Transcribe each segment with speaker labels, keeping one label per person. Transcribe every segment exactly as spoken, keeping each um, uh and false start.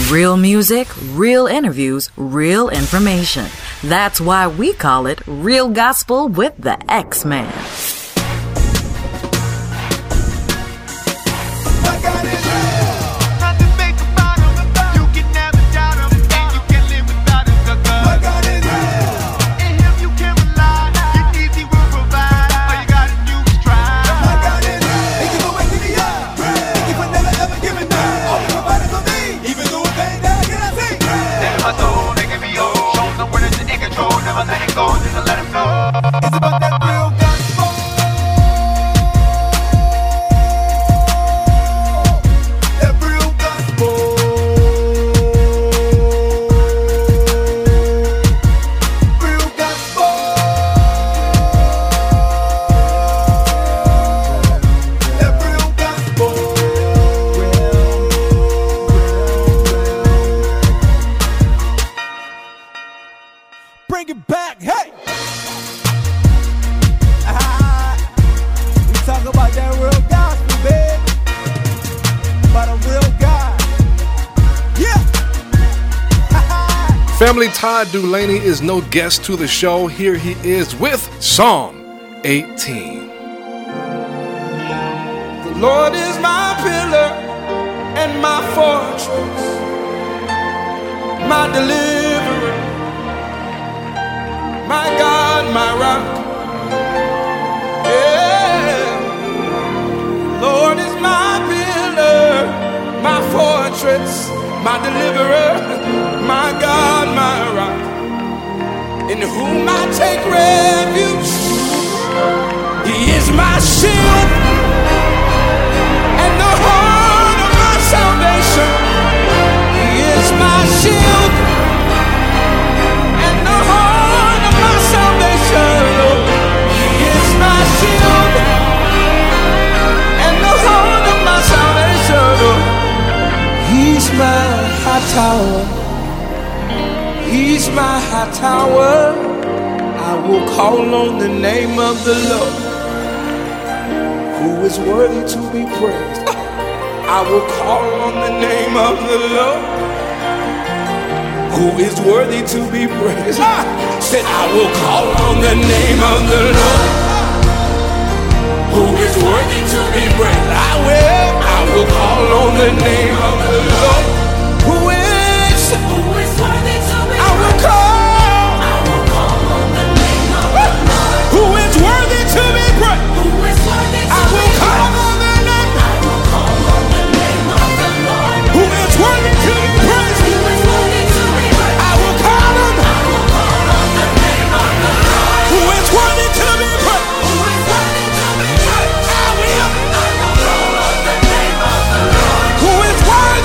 Speaker 1: Real music, real interviews, real information. That's why we call it Real Gospel with the X-Man.
Speaker 2: Bring it back, hey! Ah, we talk about that real gospel, baby. About a real God. Yeah!
Speaker 3: Family, Todd Dulaney is no guest to the show. Here he is with Psalm eighteen.
Speaker 2: The Lord is my pillar and my fortress, my deliverer. My God, my rock, yeah. Lord is my pillar, my fortress, my deliverer, my God, my rock, in whom I take refuge. He is my shield and the horn of my salvation. He is my shield and the horn of my salvation. He is my shield and the horn of my salvation. He's my high tower. He's my high tower. I will call on the name of the Lord, who is worthy to be praised. I will call on the name of the Lord, who is worthy to be praised. I said I will call on the name of the Lord, who is worthy to be praised. I will, I will call on the name of the Lord, who is, who is worthy to be praised. I will call, I will call on the name of the Lord, who is worthy to be praised. Who is worthy to I will be call praised. On the name, I will call on the name of the Lord, who is worthy to be praised. Who is worthy to be praised. I will call on, I will call on the name of the Lord, who is worthy to be praised. Who is worthy to be praised. I will, I will call on the name of the Lord, who is worthy.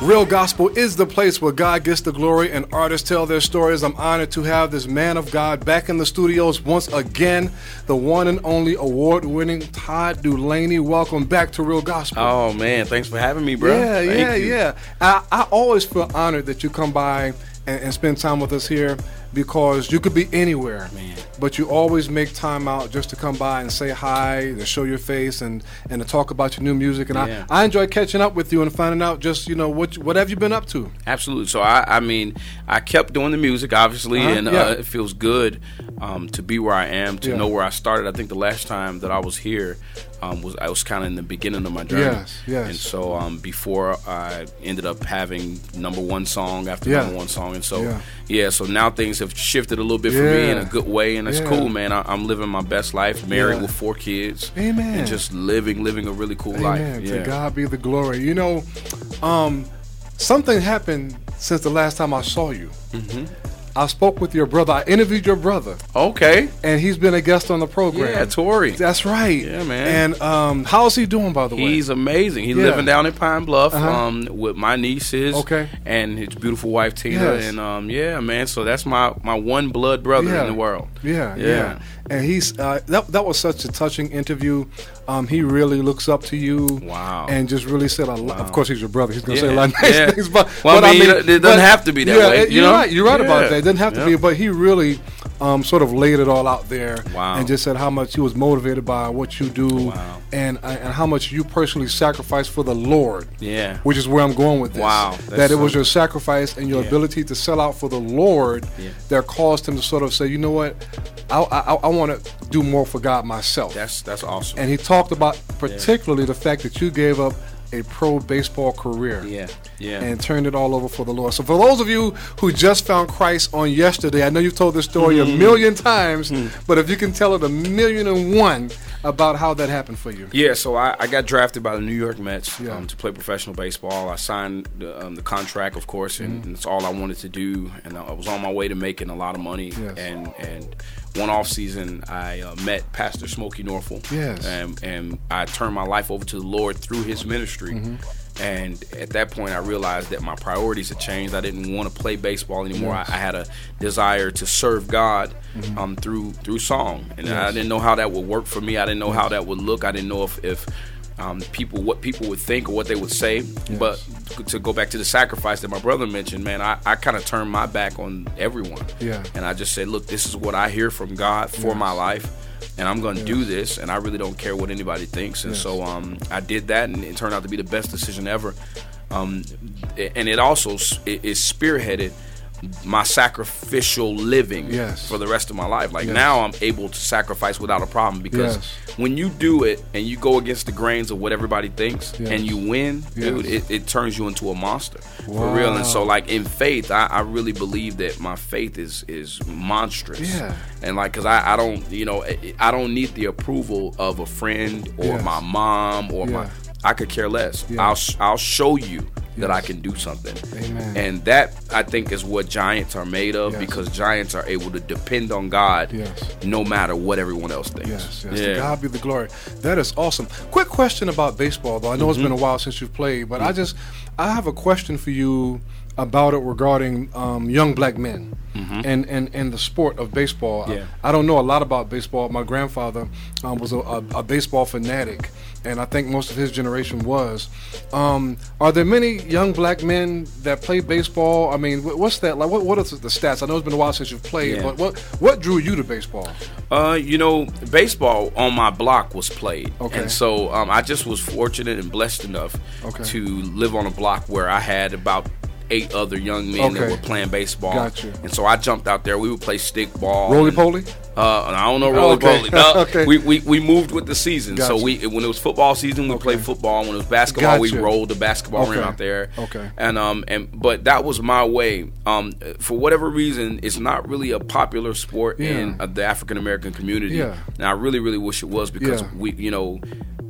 Speaker 3: Real Gospel is the place where God gets the glory and artists tell their stories. I'm honored to have this man of God back in the studios once again, the one and only award-winning Todd Dulaney. Welcome back to Real Gospel.
Speaker 4: Oh, man. Thanks for having me, bro.
Speaker 3: Yeah,
Speaker 4: Thank
Speaker 3: yeah,
Speaker 4: you.
Speaker 3: yeah. I, I always feel honored that you come by and, and spend time with us here, because you could be anywhere,
Speaker 4: Man.
Speaker 3: but you always make time out just to come by and say hi, to show your face, and, and to talk about your new music. And
Speaker 4: Yeah.
Speaker 3: I, I enjoy catching up with you and finding out just, you know, what what have you been up to?
Speaker 4: Absolutely. So, I, I mean, I kept doing the music, obviously,
Speaker 3: Uh-huh,
Speaker 4: and
Speaker 3: yeah.
Speaker 4: uh, it feels good um, to be where I am, to
Speaker 3: Yeah.
Speaker 4: know where I started. I think the last time that I was here um, was I was kind of in the beginning of my journey.
Speaker 3: Yes, yes.
Speaker 4: And so um, before I ended up having number one song after
Speaker 3: Yeah.
Speaker 4: number one song. And so,
Speaker 3: Yeah.
Speaker 4: yeah. so now things have shifted a little bit for me in
Speaker 3: Yeah.
Speaker 4: a good way, and it's
Speaker 3: Yeah.
Speaker 4: cool, man. I, I'm living my best life, married
Speaker 3: Yeah.
Speaker 4: with four kids.
Speaker 3: Amen.
Speaker 4: And just living, living a really cool
Speaker 3: Amen.
Speaker 4: life.
Speaker 3: To
Speaker 4: Yeah.
Speaker 3: God be the glory. You know, um, something happened since the last time I saw you. Mm-hmm. I spoke with your brother. I interviewed your brother,
Speaker 4: Okay.
Speaker 3: and he's been a guest on the program.
Speaker 4: Yeah, Tori.
Speaker 3: That's right.
Speaker 4: Yeah, man.
Speaker 3: And um, how's he doing, by the way?
Speaker 4: He's amazing. He's
Speaker 3: Yeah.
Speaker 4: living down in Pine Bluff
Speaker 3: Uh-huh.
Speaker 4: um, with my nieces
Speaker 3: Okay.
Speaker 4: and his beautiful wife Tina.
Speaker 3: Yes.
Speaker 4: And um, yeah, man. So that's my, my one blood brother
Speaker 3: Yeah.
Speaker 4: in the world.
Speaker 3: Yeah, yeah,
Speaker 4: Yeah.
Speaker 3: And he's uh, that. That was such a touching interview. Um, he really looks up to you.
Speaker 4: Wow.
Speaker 3: And just really said a lot.
Speaker 4: Wow.
Speaker 3: Of course, he's your brother. He's gonna say a
Speaker 4: Yeah,
Speaker 3: lot of nice
Speaker 4: yeah.
Speaker 3: things. But,
Speaker 4: Well, I
Speaker 3: but
Speaker 4: mean, it doesn't have to be that
Speaker 3: yeah,
Speaker 4: way,
Speaker 3: it-
Speaker 4: you
Speaker 3: you're
Speaker 4: know?
Speaker 3: right. You're right about
Speaker 4: Yeah.
Speaker 3: that. It doesn't have to
Speaker 4: Yeah.
Speaker 3: be. But he really um, sort of laid it all out there.
Speaker 4: Wow.
Speaker 3: And just said how much he was motivated by what you do.
Speaker 4: Wow.
Speaker 3: And and how much you personally sacrificed for the Lord.
Speaker 4: Yeah.
Speaker 3: Which is where I'm going with this.
Speaker 4: Wow,
Speaker 3: That
Speaker 4: that's
Speaker 3: it was
Speaker 4: so-
Speaker 3: your sacrifice and your
Speaker 4: Yeah.
Speaker 3: ability to sell out for the Lord
Speaker 4: Yeah.
Speaker 3: that caused him to sort of say, you know what, I I, I want to do more for God myself.
Speaker 4: That's that's awesome.
Speaker 3: And he talked about particularly the fact that you gave up a pro baseball career.
Speaker 4: yeah. Yeah.
Speaker 3: And turned it all over for the Lord. So for those of you who just found Christ on yesterday, I know you've told this story
Speaker 4: Mm-hmm.
Speaker 3: a million times, but if you can tell it a million and one about how that happened for you.
Speaker 4: Yeah, so I, I got drafted by the New York Mets
Speaker 3: Yeah.
Speaker 4: um, to play professional baseball. I signed the, um, the contract, of course, and,
Speaker 3: Mm-hmm.
Speaker 4: and it's all I wanted to do. And I was on my way to making a lot of money.
Speaker 3: Yes.
Speaker 4: And and one off season, I uh, met Pastor Smokey Norfolk.
Speaker 3: Yes.
Speaker 4: And, and I turned my life over to the Lord through his ministry.
Speaker 3: Mm-hmm.
Speaker 4: And at that point, I realized that my priorities had changed. I didn't want to play baseball anymore.
Speaker 3: Yes.
Speaker 4: I, I had a desire to serve God
Speaker 3: Mm-hmm.
Speaker 4: um, through through song, and
Speaker 3: Yes.
Speaker 4: I didn't know how that would work for me. I didn't know how that would look. I didn't know if, if um, people what people would think or what they would say. But to go back to the sacrifice that my brother mentioned, man, I, I kind of turned my back on everyone.
Speaker 3: Yeah.
Speaker 4: And I just said, look, this is what I hear from God for
Speaker 3: Yes.
Speaker 4: my life. And I'm going to do this, and I really don't care what anybody thinks. And
Speaker 3: Yes.
Speaker 4: so um, I did that, and it turned out to be the best decision ever. Um, and it also s- it, it spearheaded my sacrificial living
Speaker 3: Yes.
Speaker 4: for the rest of my life. Like
Speaker 3: Yes.
Speaker 4: now I'm able to sacrifice without a problem, because
Speaker 3: Yes.
Speaker 4: when you do it and you go against the grains of what everybody thinks
Speaker 3: Yes.
Speaker 4: and you win,
Speaker 3: Yes.
Speaker 4: dude, it, it turns you into a monster
Speaker 3: Wow.
Speaker 4: for real. And so like in faith, I, I really believe that my faith is is monstrous.
Speaker 3: Yeah.
Speaker 4: And like, cause I, I don't, you know, I- I don't need the approval of a friend or
Speaker 3: Yes.
Speaker 4: my mom or
Speaker 3: Yeah.
Speaker 4: my, I could care less.
Speaker 3: Yeah.
Speaker 4: I'll, sh- I'll show you that
Speaker 3: Yes.
Speaker 4: I can do something.
Speaker 3: Amen.
Speaker 4: And that, I think, is what giants are made of,
Speaker 3: Yes.
Speaker 4: because giants are able to depend on God
Speaker 3: Yes.
Speaker 4: no matter what everyone else thinks.
Speaker 3: Yes, yes.
Speaker 4: Yeah.
Speaker 3: To God be the glory. That is awesome. Quick question about baseball, though. I know it's
Speaker 4: Mm-hmm.
Speaker 3: been a while since you've played, but I just I have a question for you about it regarding um, young black men and, and, and the sport of baseball.
Speaker 4: Mm-hmm. Yeah.
Speaker 3: I, I don't know a lot about baseball. My grandfather um, was a, a, a baseball fanatic, and I think most of his generation was. Um, are there many young black men that play baseball? I mean, wh- what's that like? What what are the stats? I know it's been a while since you've played,
Speaker 4: Yeah.
Speaker 3: but what what drew you to baseball?
Speaker 4: Uh, you know, baseball on my block was played,
Speaker 3: Okay.
Speaker 4: and so um, I just was fortunate and blessed enough
Speaker 3: Okay.
Speaker 4: to live on a block where I had about eight other young men that
Speaker 3: Okay.
Speaker 4: were playing baseball.
Speaker 3: Gotcha.
Speaker 4: And so I jumped out there. We would play stick ball,
Speaker 3: Roly
Speaker 4: and-
Speaker 3: poly?
Speaker 4: Uh, I don't know roly
Speaker 3: Okay.
Speaker 4: poly. No,
Speaker 3: Okay.
Speaker 4: we, we we moved with the season.
Speaker 3: Gotcha.
Speaker 4: So we when it was football season, we
Speaker 3: Okay.
Speaker 4: played football. When it was basketball, we
Speaker 3: Gotcha.
Speaker 4: rolled the basketball rim
Speaker 3: Okay.
Speaker 4: out there.
Speaker 3: Okay.
Speaker 4: And um and but that was my way. Um, for whatever reason, it's not really a popular sport
Speaker 3: Yeah.
Speaker 4: in uh, the African American community.
Speaker 3: Yeah.
Speaker 4: And I really really wish it was, because
Speaker 3: Yeah.
Speaker 4: we you know.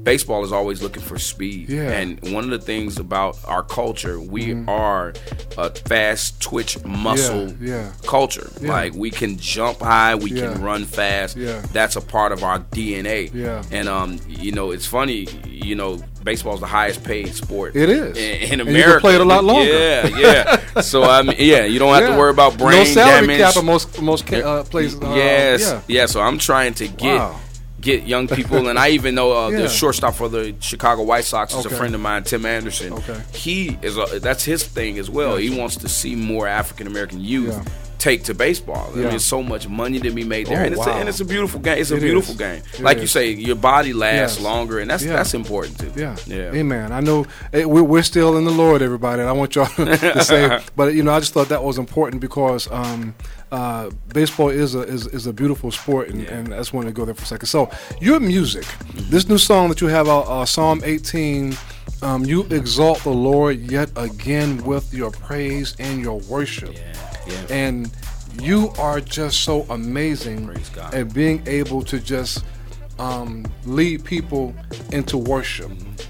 Speaker 4: baseball is always looking for speed.
Speaker 3: Yeah.
Speaker 4: And one of the things about our culture, we
Speaker 3: Mm-hmm.
Speaker 4: are a fast twitch muscle
Speaker 3: Yeah, yeah.
Speaker 4: culture.
Speaker 3: Yeah.
Speaker 4: Like we can jump high, we
Speaker 3: Yeah.
Speaker 4: can run fast.
Speaker 3: Yeah.
Speaker 4: That's a part of our D N A.
Speaker 3: Yeah.
Speaker 4: And um, you know, it's funny, you know, baseball is the highest paid sport.
Speaker 3: It is.
Speaker 4: in, in
Speaker 3: And
Speaker 4: America.
Speaker 3: you can play it a lot longer.
Speaker 4: Yeah, yeah. So I mean, yeah, you don't have
Speaker 3: Yeah.
Speaker 4: to worry about brain
Speaker 3: no salary
Speaker 4: damage.
Speaker 3: cap in most most ca- uh, places. Uh,
Speaker 4: yes,
Speaker 3: yeah.
Speaker 4: yeah. So I'm trying to get
Speaker 3: Wow.
Speaker 4: get young people, and I even know uh,
Speaker 3: Yeah.
Speaker 4: the shortstop for the Chicago White Sox is
Speaker 3: Okay.
Speaker 4: a friend of mine, Tim Anderson.
Speaker 3: Okay.
Speaker 4: He is a, that's his thing as well. He wants to see more African American youth.
Speaker 3: Yeah.
Speaker 4: Take to baseball. I
Speaker 3: Yeah.
Speaker 4: mean, there's so much money to be made there,
Speaker 3: Oh,
Speaker 4: and it's a,
Speaker 3: wow.
Speaker 4: and it's a beautiful game. It's a
Speaker 3: It
Speaker 4: beautiful
Speaker 3: is.
Speaker 4: game.
Speaker 3: It
Speaker 4: Like you
Speaker 3: is.
Speaker 4: say, your body lasts
Speaker 3: Yes.
Speaker 4: longer, and that's
Speaker 3: Yeah.
Speaker 4: that's important too.
Speaker 3: Yeah.
Speaker 4: yeah.
Speaker 3: Amen. I know eh, we're, we're still in the Lord, everybody. And I want y'all to say, but you know, I just thought that was important because um, uh, baseball is a is, is a beautiful sport, and,
Speaker 4: Yeah.
Speaker 3: and I just wanted to go there for a second. So, your music, this new song that you have out, uh, Psalm eighteen. Um, you exalt the Lord yet again with your praise and your worship,
Speaker 4: Yeah. Yeah.
Speaker 3: and you are just so amazing
Speaker 4: Praise God.
Speaker 3: at being able to just um, lead people into worship.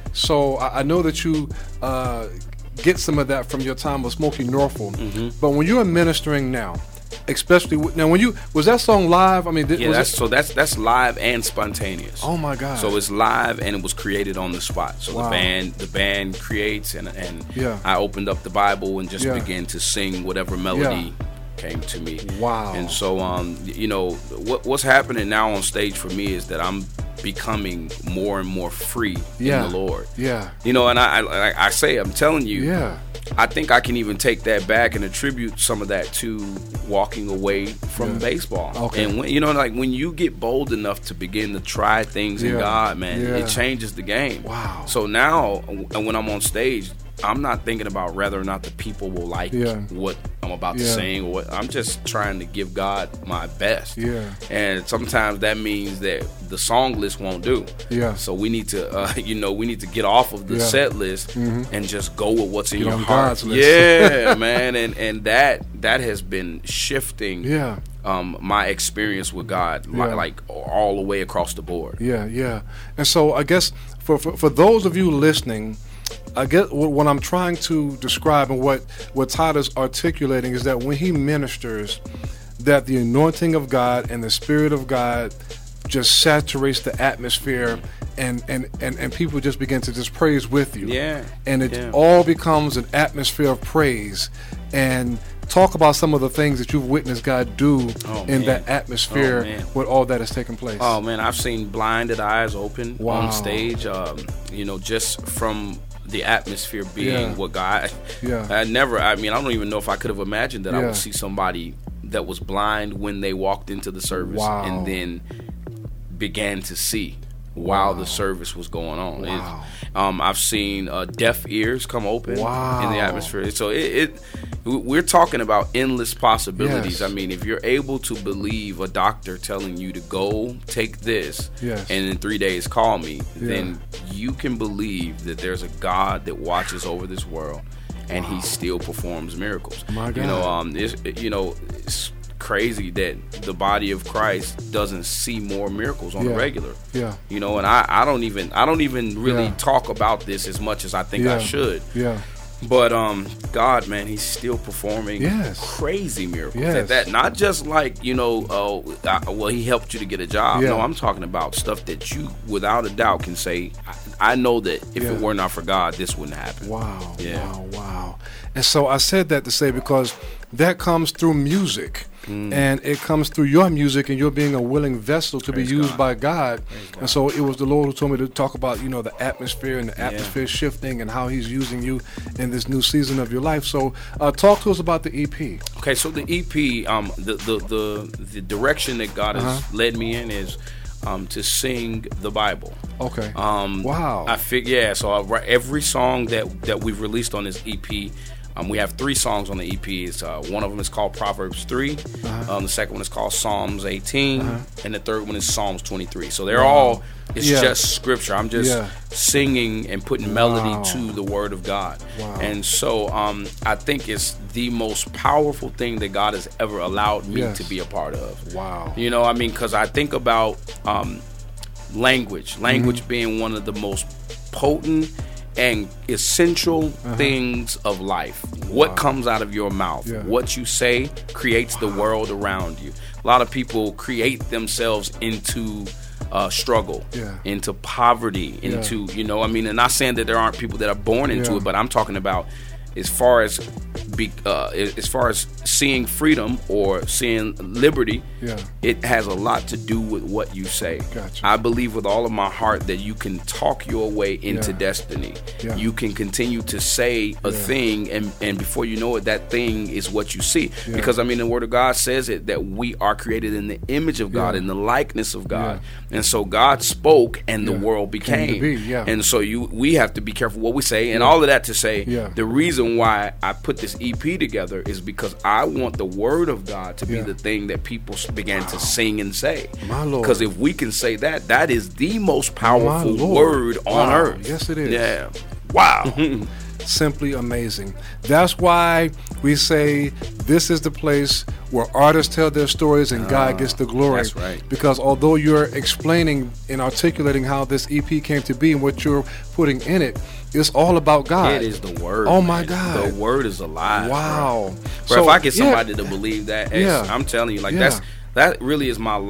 Speaker 3: So I, I know that you uh, get some of that from your time with Smokey Norfolk.
Speaker 4: Mm-hmm.
Speaker 3: But when you are ministering now, especially with, now, when you was that song live? I mean, did,
Speaker 4: Yeah,
Speaker 3: was
Speaker 4: that's,
Speaker 3: it,
Speaker 4: so that's that's live and spontaneous.
Speaker 3: oh my God!
Speaker 4: So it's live and it was created on the spot. So
Speaker 3: Wow.
Speaker 4: the band the band creates and and
Speaker 3: Yeah.
Speaker 4: I opened up the Bible and just
Speaker 3: Yeah.
Speaker 4: began to sing whatever melody came to me.
Speaker 3: Wow.
Speaker 4: And so um you know what what's happening now on stage for me is that I'm becoming more and more free
Speaker 3: Yeah.
Speaker 4: in the Lord.
Speaker 3: yeah,
Speaker 4: You know, and I I, I say I'm telling you,
Speaker 3: yeah,
Speaker 4: I think I can even take that back and attribute some of that to walking away from
Speaker 3: Yeah.
Speaker 4: baseball.
Speaker 3: Okay.
Speaker 4: And when, you know, like when you get bold enough to begin to try things in
Speaker 3: Yeah.
Speaker 4: God, man,
Speaker 3: Yeah.
Speaker 4: it changes the game.
Speaker 3: Wow.
Speaker 4: So now, and when I'm on stage, I'm not thinking about whether or not the people will like
Speaker 3: Yeah.
Speaker 4: what I'm about to
Speaker 3: Yeah.
Speaker 4: sing. Or what I'm just trying to give God my best.
Speaker 3: Yeah.
Speaker 4: And sometimes that means that the song list won't do.
Speaker 3: Yeah.
Speaker 4: So we need to, uh, you know, we need to get off of the
Speaker 3: Yeah.
Speaker 4: set list and just go with what's in
Speaker 3: Get
Speaker 4: your
Speaker 3: on
Speaker 4: heart.
Speaker 3: God's list.
Speaker 4: Yeah, man, and and that that has been shifting.
Speaker 3: Yeah.
Speaker 4: Um, my experience with God, my,
Speaker 3: Yeah.
Speaker 4: like all the way across the board.
Speaker 3: yeah, yeah. And so I guess for for, for those of you listening, I guess what, what I'm trying to describe and what what Todd is articulating is that when he ministers, that the anointing of God and the Spirit of God just saturates the atmosphere, and and and, and people just begin to just praise with you.
Speaker 4: Yeah,
Speaker 3: And it
Speaker 4: yeah.
Speaker 3: all becomes an atmosphere of praise. And talk about some of the things that you've witnessed God do
Speaker 4: Oh,
Speaker 3: in
Speaker 4: man.
Speaker 3: that atmosphere
Speaker 4: Oh, man.
Speaker 3: with all that has taken place.
Speaker 4: Oh man, I've seen blinded eyes open
Speaker 3: Wow.
Speaker 4: on stage. Um, you know, just from the atmosphere being
Speaker 3: Yeah.
Speaker 4: what God.
Speaker 3: Yeah.
Speaker 4: I never. I mean, I don't even know if I could have imagined that I
Speaker 3: Yeah.
Speaker 4: would see somebody that was blind when they walked into the service,
Speaker 3: Wow.
Speaker 4: and then began to see while the service was going on. It-
Speaker 3: Wow.
Speaker 4: um, I've seen uh, deaf ears come open
Speaker 3: Wow.
Speaker 4: in the atmosphere. So it, it we're talking about endless possibilities.
Speaker 3: Yes.
Speaker 4: I mean, if you're able to believe a doctor telling you to go take this
Speaker 3: Yes.
Speaker 4: and in three days call me,
Speaker 3: Yeah.
Speaker 4: then you can believe that there's a God that watches over this world and he still performs miracles.
Speaker 3: My
Speaker 4: You know,
Speaker 3: God.
Speaker 4: um, it's, you know, it's crazy that the body of Christ doesn't see more miracles on
Speaker 3: Yeah.
Speaker 4: a regular.
Speaker 3: Yeah.
Speaker 4: You know, and I, I don't even I don't even really
Speaker 3: Yeah.
Speaker 4: talk about this as much as I think
Speaker 3: Yeah.
Speaker 4: I should.
Speaker 3: Yeah.
Speaker 4: But um, God, man, He's still performing
Speaker 3: Yes.
Speaker 4: crazy miracles.
Speaker 3: Yes.
Speaker 4: At that, not just like you know, oh, uh, well, He helped you to get a job.
Speaker 3: Yeah.
Speaker 4: No, I'm talking about stuff that you, without a doubt, can say, I, I know that if
Speaker 3: Yeah.
Speaker 4: it were not for God, this wouldn't happen.
Speaker 3: Wow.
Speaker 4: Yeah.
Speaker 3: Wow. Wow. And so I said that to say because that comes through music.
Speaker 4: Mm.
Speaker 3: And it comes through your music, and you're being a willing vessel to
Speaker 4: Praise
Speaker 3: be used
Speaker 4: God.
Speaker 3: by God.
Speaker 4: God.
Speaker 3: And so it was the Lord who told me to talk about, you know, the atmosphere and the atmosphere shifting and how He's using you in this new season of your life. So uh, talk to us about the E P.
Speaker 4: Okay, so the E P, um, the the the, the direction that God has
Speaker 3: Uh-huh.
Speaker 4: led me in is um, to sing the Bible.
Speaker 3: Okay.
Speaker 4: Um,
Speaker 3: Wow.
Speaker 4: I figure, yeah. So I, write- every song that that we've released on this E P, um, we have three songs on the E P. It's, uh, one of them is called Proverbs three.
Speaker 3: Uh-huh.
Speaker 4: Um, the second one is called Psalms eighteen,
Speaker 3: Uh-huh.
Speaker 4: and the third one is Psalms twenty-three. So they're
Speaker 3: Wow.
Speaker 4: all. It's
Speaker 3: Yeah.
Speaker 4: just scripture. I'm just
Speaker 3: Yeah.
Speaker 4: singing and putting melody
Speaker 3: Wow.
Speaker 4: to the Word of God.
Speaker 3: Wow.
Speaker 4: And so um, I think it's the most powerful thing that God has ever allowed me
Speaker 3: Yes.
Speaker 4: to be a part of.
Speaker 3: Wow.
Speaker 4: You know, I mean, because I think about um, language. Language mm-hmm. being one of the most potent and essential uh-huh. things of life. What wow. comes out of your mouth, yeah. what you say creates wow. the world around you. A lot of people create themselves into uh, struggle, yeah. into poverty, yeah. into, you know, I mean, and not saying that there aren't people that are born into yeah. it, but I'm talking about as far as be, uh, as far as seeing freedom or seeing liberty, yeah. it has a lot to do with what you say. Gotcha. I believe with all of my heart that you can talk your way into yeah. destiny. Yeah. You can continue to say a yeah. thing, and, and before you know it, that thing is what you see. Yeah. Because, I mean, the Word of God says it, that we are created in the image of God, yeah. in the likeness of God. Yeah. And so God spoke, and yeah. the world became.
Speaker 3: Be, yeah.
Speaker 4: And so you, we have to be careful what we say, and yeah. all of that to say, yeah. the reason why I put this E P together is because I want the Word of God to be yeah. the thing that people began wow. to sing and say.
Speaker 3: My Lord.
Speaker 4: Because if we can say that, that is the most powerful word on
Speaker 3: wow.
Speaker 4: earth.
Speaker 3: Yes, it is.
Speaker 4: Yeah.
Speaker 3: Wow. Simply amazing. That's why we say this is the place where artists tell their stories and uh, God gets the glory.
Speaker 4: That's right.
Speaker 3: Because although you're explaining and articulating how this E P came to be and what you're putting in it, it's all about God.
Speaker 4: It is the Word.
Speaker 3: Oh, my
Speaker 4: man.
Speaker 3: God.
Speaker 4: The Word is alive.
Speaker 3: Wow.
Speaker 4: Bro. Bro,
Speaker 3: so,
Speaker 4: if I get somebody
Speaker 3: yeah.
Speaker 4: to believe that,
Speaker 3: yeah.
Speaker 4: I'm telling you, like,
Speaker 3: yeah.
Speaker 4: that's that really is my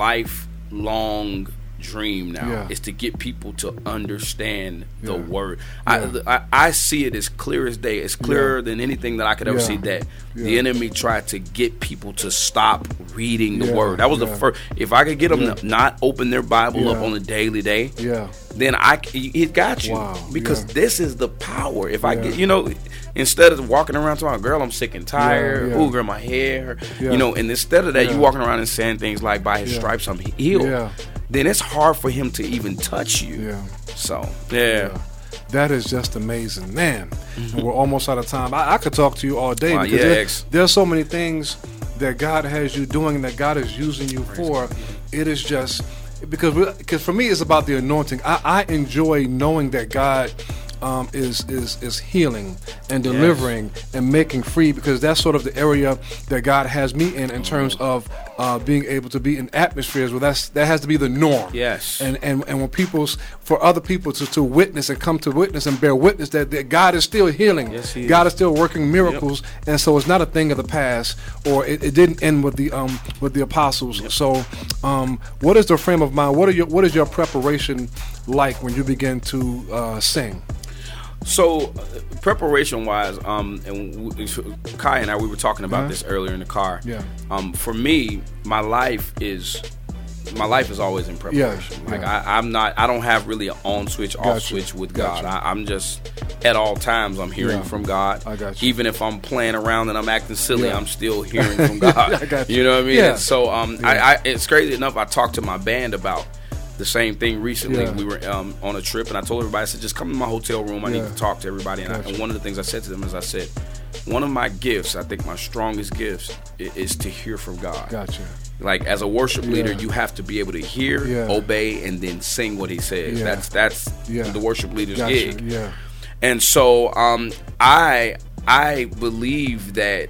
Speaker 4: lifelong dream now,
Speaker 3: yeah.
Speaker 4: is to get people to understand the
Speaker 3: yeah.
Speaker 4: Word.
Speaker 3: Yeah.
Speaker 4: I, I I see it as clear as day. It's clearer yeah. than anything that I could ever
Speaker 3: yeah.
Speaker 4: see, that
Speaker 3: yeah.
Speaker 4: the enemy tried to get people to stop reading the
Speaker 3: yeah.
Speaker 4: Word. That was
Speaker 3: yeah.
Speaker 4: the first. If I could get them
Speaker 3: yeah.
Speaker 4: to not open their Bible
Speaker 3: yeah.
Speaker 4: up on a daily day,
Speaker 3: yeah.
Speaker 4: then I it got you.
Speaker 3: Wow.
Speaker 4: Because
Speaker 3: yeah.
Speaker 4: this is the power. If
Speaker 3: yeah.
Speaker 4: I get, you know, instead of walking around talking, girl, I'm sick and tired.
Speaker 3: Yeah, yeah.
Speaker 4: Ooh, girl, my hair.
Speaker 3: Yeah.
Speaker 4: You know, and instead of that,
Speaker 3: yeah.
Speaker 4: you walking around and saying things like, by his
Speaker 3: yeah.
Speaker 4: stripes I'm healed.
Speaker 3: Yeah.
Speaker 4: Then it's hard for him to even touch you.
Speaker 3: Yeah.
Speaker 4: So, yeah.
Speaker 3: yeah. That is just amazing, man. Mm-hmm. And we're almost out of time. I, I could talk to you all day
Speaker 4: wow,
Speaker 3: because
Speaker 4: yeah,
Speaker 3: there, there's so many things that God has you doing and that God is using you Praise for. God. It is just because because for me it's about the anointing. I, I enjoy knowing that God um, is is is healing and delivering yes. and making free, because that's sort of the area that God has me in in terms of uh, being able to be in atmospheres where that's that has to be the norm.
Speaker 4: Yes.
Speaker 3: And and and when people's for other people to, to witness and come to witness and bear witness that, that God is still healing.
Speaker 4: Yes, he
Speaker 3: God
Speaker 4: is.
Speaker 3: is still working miracles, yep. and so it's not a thing of the past, or it, it didn't end with the um with the apostles. Yep. So, um, what is the frame of mind? What are your what is your preparation like when you begin to uh, sing?
Speaker 4: So, uh, preparation-wise, um, and w- Kai and I, we were talking about uh-huh. this earlier in the car.
Speaker 3: Yeah.
Speaker 4: Um, for me, my life is, my life is always in preparation.
Speaker 3: Yeah.
Speaker 4: Like
Speaker 3: yeah.
Speaker 4: I, I'm not, I don't have really an on switch, off
Speaker 3: gotcha.
Speaker 4: switch with
Speaker 3: gotcha.
Speaker 4: God. I, I'm just at all times I'm hearing
Speaker 3: yeah.
Speaker 4: from God.
Speaker 3: I got you.
Speaker 4: Even if I'm playing around and I'm acting silly,
Speaker 3: yeah.
Speaker 4: I'm still hearing from God.
Speaker 3: I got you.
Speaker 4: You know what I mean?
Speaker 3: Yeah.
Speaker 4: And so, um,
Speaker 3: yeah.
Speaker 4: I, I, it's crazy enough. I talked to my band about the same thing recently.
Speaker 3: Yeah.
Speaker 4: We were um, on a trip, and I told everybody, I said, just come to my hotel room. I
Speaker 3: yeah.
Speaker 4: need to talk to everybody. And,
Speaker 3: gotcha.
Speaker 4: I, and one of the things I said to them is I said, one of my gifts, I think my strongest gifts, is, is to hear from God.
Speaker 3: Gotcha.
Speaker 4: Like, as a worship leader,
Speaker 3: yeah.
Speaker 4: you have to be able to hear,
Speaker 3: yeah.
Speaker 4: obey, and then sing what he says.
Speaker 3: Yeah.
Speaker 4: That's that's
Speaker 3: yeah.
Speaker 4: the worship leader's
Speaker 3: gotcha.
Speaker 4: gig.
Speaker 3: Yeah.
Speaker 4: And so um, I I believe that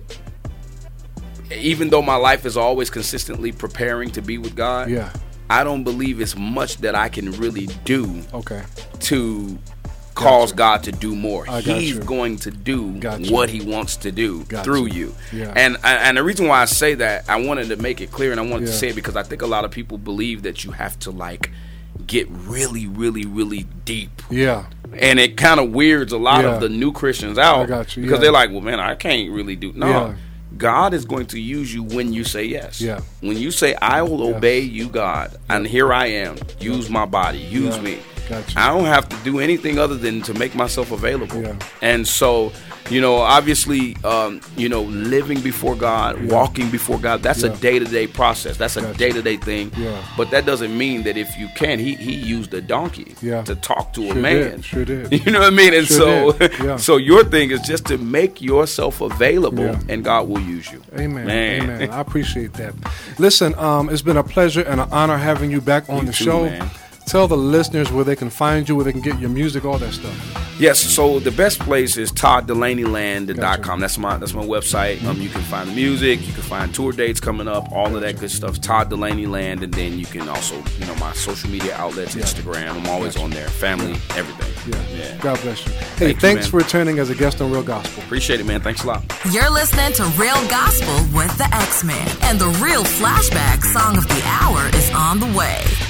Speaker 4: even though my life is always consistently preparing to be with God,
Speaker 3: yeah.
Speaker 4: I don't believe it's much that I can really do
Speaker 3: okay.
Speaker 4: to cause
Speaker 3: gotcha.
Speaker 4: God to do more.
Speaker 3: I got
Speaker 4: He's
Speaker 3: you.
Speaker 4: going to do
Speaker 3: Gotcha.
Speaker 4: what he wants to do
Speaker 3: Gotcha.
Speaker 4: through you.
Speaker 3: Yeah.
Speaker 4: And and the reason why I say that, I wanted to make it clear, and I wanted
Speaker 3: yeah.
Speaker 4: to say it because I think a lot of people believe that you have to like get really, really, really deep.
Speaker 3: Yeah.
Speaker 4: And it kind of weirds a lot
Speaker 3: yeah.
Speaker 4: of the new Christians out
Speaker 3: I got you.
Speaker 4: because
Speaker 3: Yeah.
Speaker 4: they're like, well, man, I can't really do. No.
Speaker 3: Yeah.
Speaker 4: God is going to use you when you say yes.
Speaker 3: Yeah.
Speaker 4: When you say, I will
Speaker 3: Yes.
Speaker 4: obey you, God, and here I am. Use my body. Use
Speaker 3: Yeah.
Speaker 4: me.
Speaker 3: Gotcha.
Speaker 4: I don't have to do anything other than to make myself available.
Speaker 3: Yeah.
Speaker 4: And so, you know, obviously, um, you know, living before God,
Speaker 3: Yeah.
Speaker 4: walking before God, that's
Speaker 3: Yeah.
Speaker 4: a day-to-day process. That's a
Speaker 3: Gotcha.
Speaker 4: day-to-day thing.
Speaker 3: Yeah.
Speaker 4: But that doesn't mean that if you can, he, he used a donkey
Speaker 3: Yeah.
Speaker 4: to talk to
Speaker 3: Sure
Speaker 4: a man.
Speaker 3: did. Sure did.
Speaker 4: You know what I mean? And
Speaker 3: Sure
Speaker 4: so,
Speaker 3: did. Yeah.
Speaker 4: so your thing is just to make yourself available,
Speaker 3: Yeah.
Speaker 4: and God will use you.
Speaker 3: Amen.
Speaker 4: Man.
Speaker 3: Amen. I appreciate that. Listen, um, it's been a pleasure and an honor having you back on
Speaker 4: You
Speaker 3: the
Speaker 4: too,
Speaker 3: show.
Speaker 4: man.
Speaker 3: tell the listeners where they can find you, where they can get your music, all that stuff.
Speaker 4: Yes, so the best place is todd delaney land dot com.
Speaker 3: Gotcha.
Speaker 4: That's my that's my website. Mm-hmm. Um, you can find the music, you can find tour dates coming up, all of that good stuff. Todd Delaney Land, and then you can also, you know, my social media outlets, yeah. Instagram. I'm always gotcha. on there. Family, everything.
Speaker 3: Yeah.
Speaker 4: yeah.
Speaker 3: God bless you. Hey,
Speaker 4: Thank
Speaker 3: thanks
Speaker 4: you,
Speaker 3: for returning as a guest on Real Gospel.
Speaker 4: Appreciate it, man. Thanks a lot.
Speaker 1: You're listening to Real Gospel with the X-Men, and the Real Flashback Song of the Hour is on the way.